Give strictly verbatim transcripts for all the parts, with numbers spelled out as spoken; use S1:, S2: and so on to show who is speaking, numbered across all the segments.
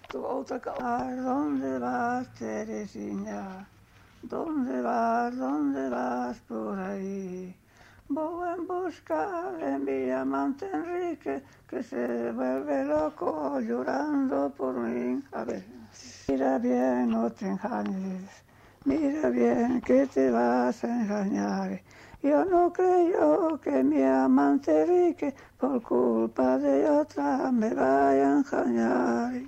S1: Tu otra cosa. ¿Dónde vas, Teresina? ¿Dónde vas, dónde vas por ahí? Voy en busca de mi amante Enrique, que se vuelve loco llorando por mí. A ver, mira bien, no te engañes. Mira bien que te vas a engañar. Yo no creo que mi amante Enrique, por culpa de otra, me vaya a engañar.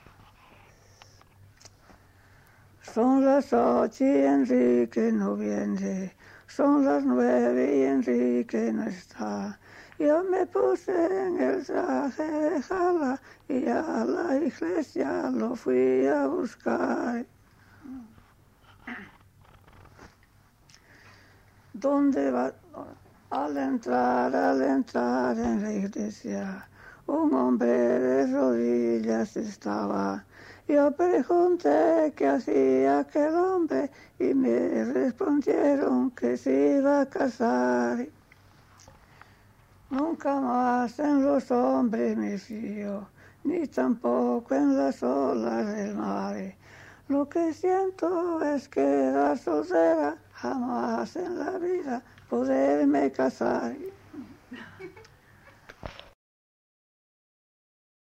S1: Son las ocho y Enrique no viene. Son las nueve y Enrique no está. Yo me puse en el traje de gala y a la iglesia lo fui a buscar. ¿Dónde va? Al entrar, al entrar en la iglesia, un hombre de rodillas estaba. Yo pregunté qué hacía aquel hombre y me respondieron que se iba a casar. Nunca más en los hombres me fío, ni tampoco en las olas del mar. Lo que siento es quedar soltera, jamás en la vida poderme casar.